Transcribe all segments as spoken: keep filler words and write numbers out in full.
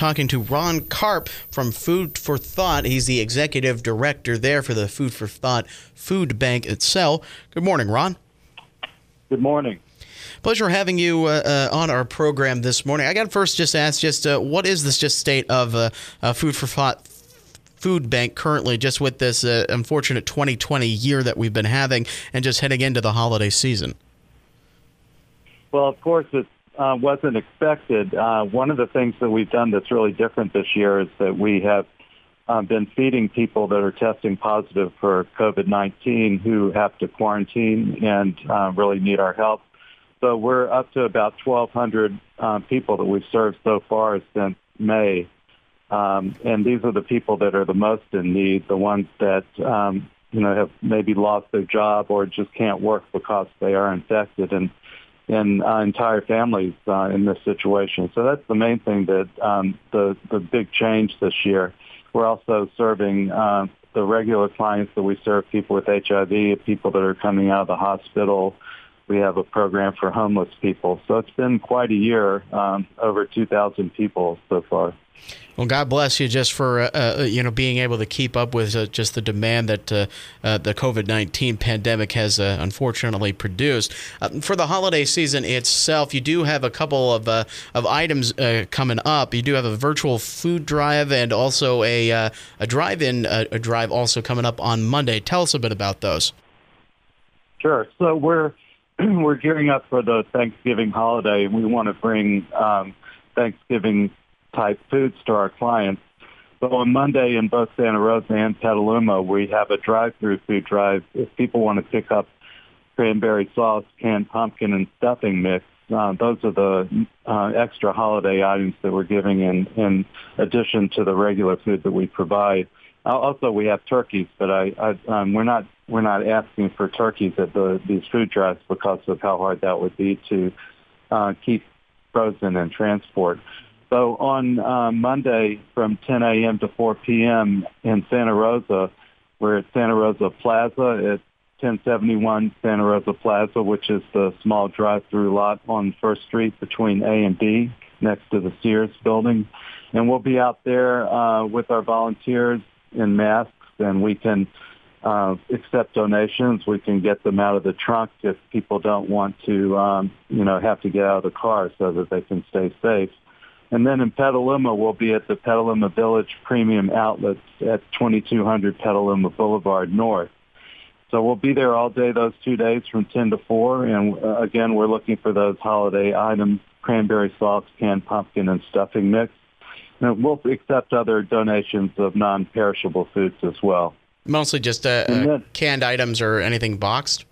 talking to Ron Karp from Food for Thought. He's the executive director there for the Food for Thought food bank itself. Good morning, Ron. Good morning. Pleasure having you uh, uh, on our program this morning. I got to first just ask, just uh, what is this just state of uh, uh, Food for Thought food bank currently, just with this uh, unfortunate twenty twenty year that we've been having and just heading into the holiday season? Well, of course, it uh, wasn't expected. Uh, one of the things that we've done that's really different this year is that we have uh, been feeding people that are testing positive for COVID nineteen who have to quarantine and uh, really need our help. So we're up to about twelve hundred uh, people that we've served so far since May. Um, and these are the people that are the most in need, the ones that, um, you know, have maybe lost their job or just can't work because they are infected, and, and uh, entire families uh, in this situation. So that's the main thing, that um, the, the big change this year. We're also serving uh, the regular clients that we serve, people with H I V, people that are coming out of the hospital. We have a program for homeless people. So it's been quite a year, um, over two thousand people so far. Well, God bless you just for uh, uh, you know being able to keep up with uh, just the demand that uh, uh, the COVID nineteen pandemic has uh, unfortunately produced. Uh, for the holiday season itself, you do have a couple of uh, of items uh, coming up. You do have a virtual food drive and also a uh, a drive-in uh, a drive also coming up on Monday. Tell us a bit about those. Sure. So we're we're gearing up for the Thanksgiving holiday, and we want to bring um, Thanksgiving type foods to our clients. So on Monday in both Santa Rosa and Petaluma, we have a drive-through food drive. If people want to pick up cranberry sauce, canned pumpkin, and stuffing mix, uh, those are the uh, extra holiday items that we're giving in, in addition to the regular food that we provide. Uh, also, we have turkeys, but I, I, um, we're not we're not asking for turkeys at the, these food drives because of how hard that would be to uh, keep frozen and transport. So on uh, Monday from ten a.m. to four p.m. in Santa Rosa, we're at Santa Rosa Plaza at ten seventy-one Santa Rosa Plaza, which is the small drive-through lot on First Street between A and B next to the Sears building. And we'll be out there uh, with our volunteers in masks, and we can uh, accept donations. We can get them out of the trunk if people don't want to, um, you know, have to get out of the car so that they can stay safe. And then in Petaluma, we'll be at the Petaluma Village Premium Outlets at twenty-two hundred Petaluma Boulevard North. So we'll be there all day those two days from ten to four. And uh, again, we're looking for those holiday items, cranberry sauce, canned pumpkin, and stuffing mix. And we'll accept other donations of non-perishable foods as well. Mostly just uh, then, uh, canned items or anything boxed?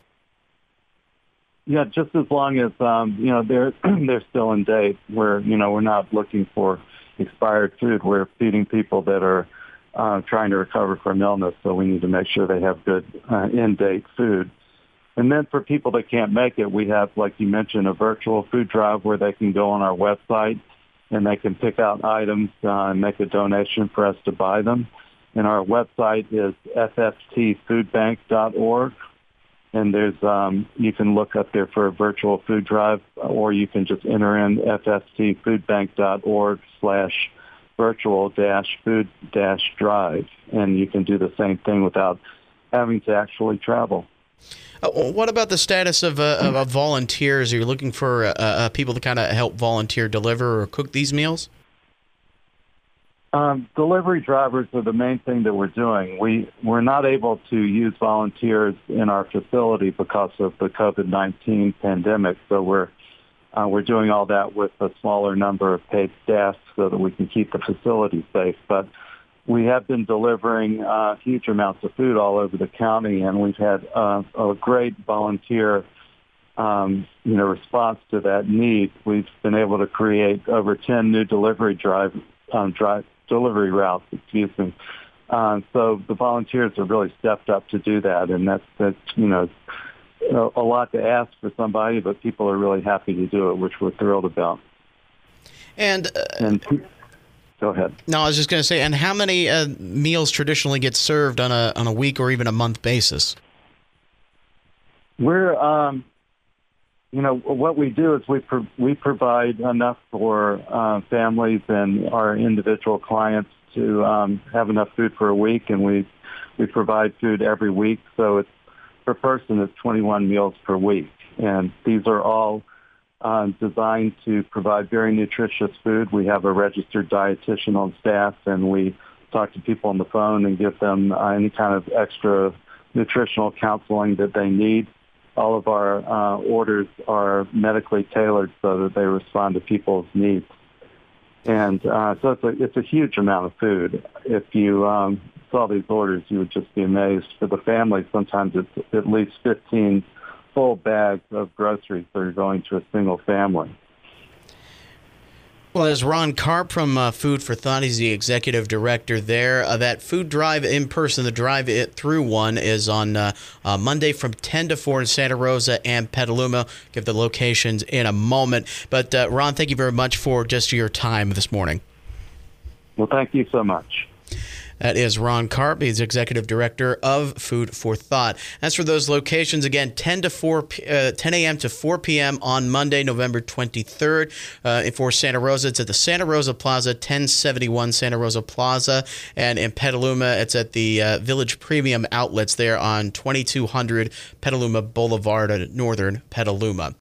Yeah, just as long as um, you know they're they're still in date. We're you know we're not looking for expired food. We're feeding people that are uh, trying to recover from illness, so we need to make sure they have good uh, in-date food. And then for people that can't make it, we have, like you mentioned, a virtual food drive where they can go on our website and they can pick out items uh, and make a donation for us to buy them. And our website is f f t food bank dot org. And there's, um, you can look up there for a virtual food drive, or you can just enter in f f t food bank dot org slash virtual dash food dash drive. And you can do the same thing without having to actually travel. Uh, what about the status of, uh, of, of volunteers? Are you looking for uh, uh, people to kind of help volunteer deliver or cook these meals? Um, delivery drivers are the main thing that we're doing. We, we're not able to use volunteers in our facility because of the COVID nineteen pandemic, so we're uh, we're doing all that with a smaller number of paid staff so that we can keep the facility safe. But we have been delivering uh, huge amounts of food all over the county, and we've had uh, a great volunteer um, you know, response to that need. We've been able to create over ten new delivery drive, um, drive delivery routes, excuse me. Uh, so the volunteers have really stepped up to do that, and that's, that's you know, a, a lot to ask for somebody, but people are really happy to do it, which we're thrilled about. And, uh, and go ahead. No, I was just going to say, and how many uh, meals traditionally get served on a on a week or even a month basis? We're um, you know, what we do is we pro- we provide enough for uh, families and our individual clients to um, have enough food for a week, and we we provide food every week. So it's per person it's twenty-one meals per week, and these are all um, designed to provide very nutritious food. We have a registered dietitian on staff, and we talk to people on the phone and give them uh, any kind of extra nutritional counseling that they need. All of our uh, orders are medically tailored so that they respond to people's needs. And uh, so it's a, it's a huge amount of food. If you um, saw these orders, you would just be amazed. For the family, sometimes it's at least fifteen full bags of groceries that are going to a single family. Well, as Ron Karp from uh, Food for Thought, he's the executive director there. Uh, that food drive in person, the Drive It Through one, is on uh, uh, Monday from ten to four in Santa Rosa and Petaluma. Give the locations in a moment. But, uh, Ron, thank you very much for just your time this morning. Well, thank you so much. That is Ron Karp. He's executive director of Food for Thought. As for those locations, again, ten to four, uh, ten a.m. to four p.m. on Monday, November twenty-third. Uh, for Santa Rosa, it's at the Santa Rosa Plaza, ten seventy-one Santa Rosa Plaza. And in Petaluma, it's at the uh, Village Premium Outlets there on twenty-two hundred Petaluma Boulevard at northern Petaluma.